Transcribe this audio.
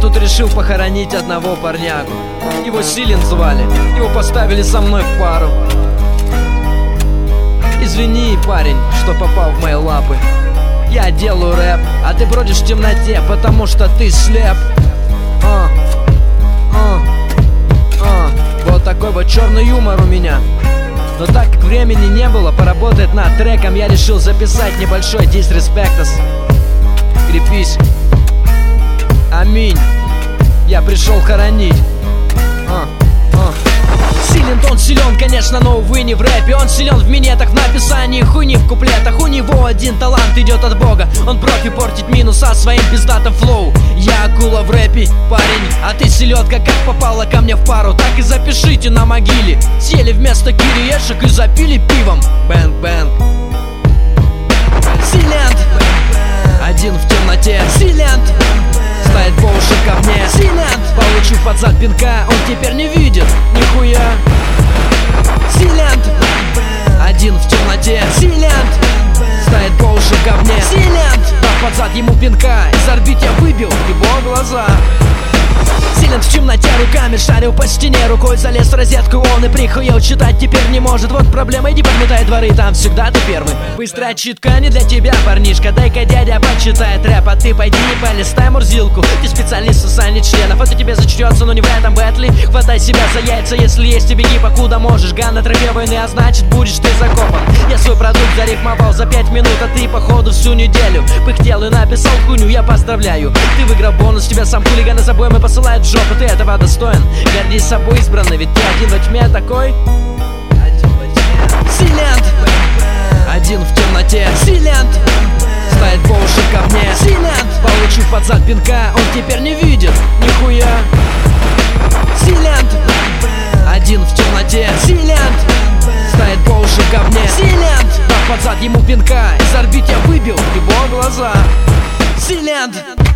тут решил похоронить одного парнягу. Его Силен звали, его поставили со мной в пару. Извини, парень, что попал в мои лапы. Я делаю рэп, а ты бродишь в темноте, потому что ты слеп. Вот такой вот черный юмор у меня. Но так как времени не было поработать над треком, я решил записать небольшой дисреспектос. Крепись. Аминь. Я пришел хоронить. Силен, он силен, конечно, но увы не в рэпе. Он силен в минетах, в написании хуйни в куплетах. У него один талант идет от Бога. Он профи портить минуса своим пиздатым флоу. Я акула в рэпе, парень, а ты селедка, как попала ко мне в пару. Так и запишите на могиле. Съели вместо кириешек и запили пивом. Бэнг-бэнг. Силент, один в темноте. Силент, стоит по уши ко мне. Силент, получив под зад пинка, он теперь не видит нихуя. Силент, один в темноте. Силент, стоит по уши ко мне. Силент, дав под зад ему пинка, из орбит я выбил его глаза. Силент в темноте руками шарил по стене, рукой залез в розетку, он и прихуел, читать теперь не может. Вот проблема, иди подметай дворы, там всегда ты первый. Быстрая читка не для тебя, парнишка, дай-ка дядя почитает рэп, а ты пойди и полистай мурзилку. Ты специалист в сосании членов, это тебе зачтется, но не в этом бэтли. Хватай себя за яйца, если есть, и беги покуда можешь. Ган на тропе войны, а значит будешь ты закопан. Я свой продукт зарифмовал за 5 минут, а ты походу всю неделю пыхтел и написал хуйню, я поздравляю. Ты выиграл бонус, тебя сам хулиган за собой посылает в жопу, ты этого достоин. Гордись собой избранный, ведь ты один во тьме такой. Силент, один в темноте. Силент, стоит по уши ко мне. Силент, получив под зад пинка, он теперь не видит нихуя. Силент, один в темноте. Силент, стоит по уши ко мне. Силент, дав под зад ему пинка, из орбит я выбил его глаза. Силент.